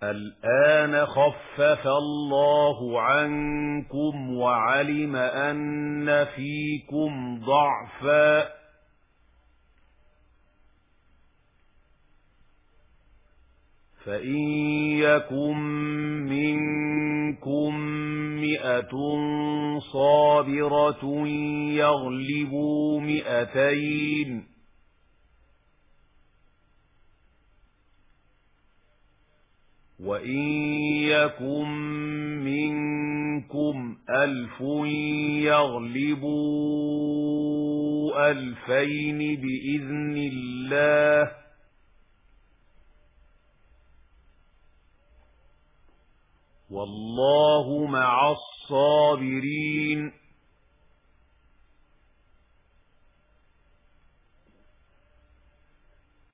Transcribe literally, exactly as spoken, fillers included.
الآن خفف الله عنكم وعلم أن فيكم ضعفا فإن يكن منكم مئة صابرة يغلبوا مئتين وإن يكن منكم ألف يغلبوا ألفين بإذن الله والله مع الصابرين